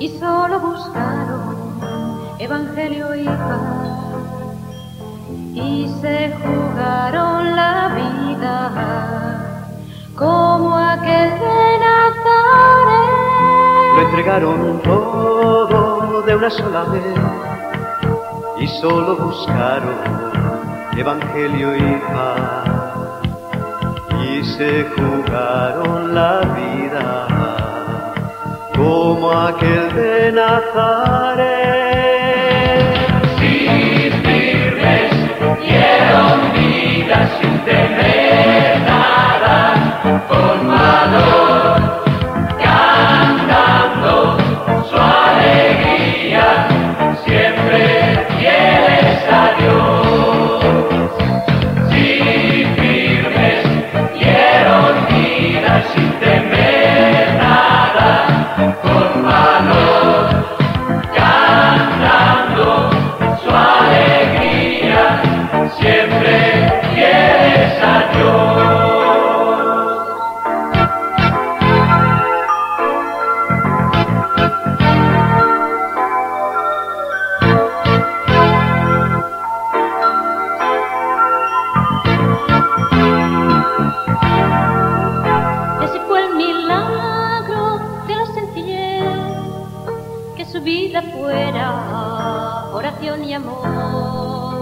y solo buscaron evangelio y paz y se jugaron la vida como aquel de Nazaret. Lo entregaron todo de una sola vez y solo buscaron evangelio y paz y se jugaron la vida como aquel de Nazaret. Sí, firmes dieron vida sin temer nada, con valor, cantando su alegría, siempre fieles a Dios. Sí, firmes dieron vida sin temer nada, con valor, cantando su alegría, siempre fieles a Dios. Ese fue el milagro de la sencillez, que su vida fuera oración y amor,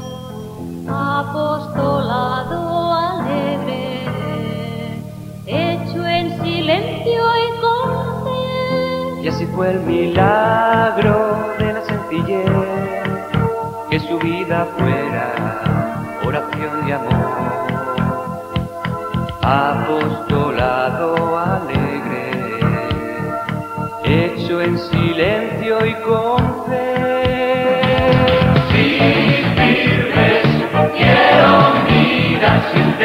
apostolado alegre, hecho en silencio y con fe. Y así fue el milagro de la sencillez, que su vida fuera oración y amor, apostolado alegre, hecho en silencio y con fe. Sí, firmes dieron vida sin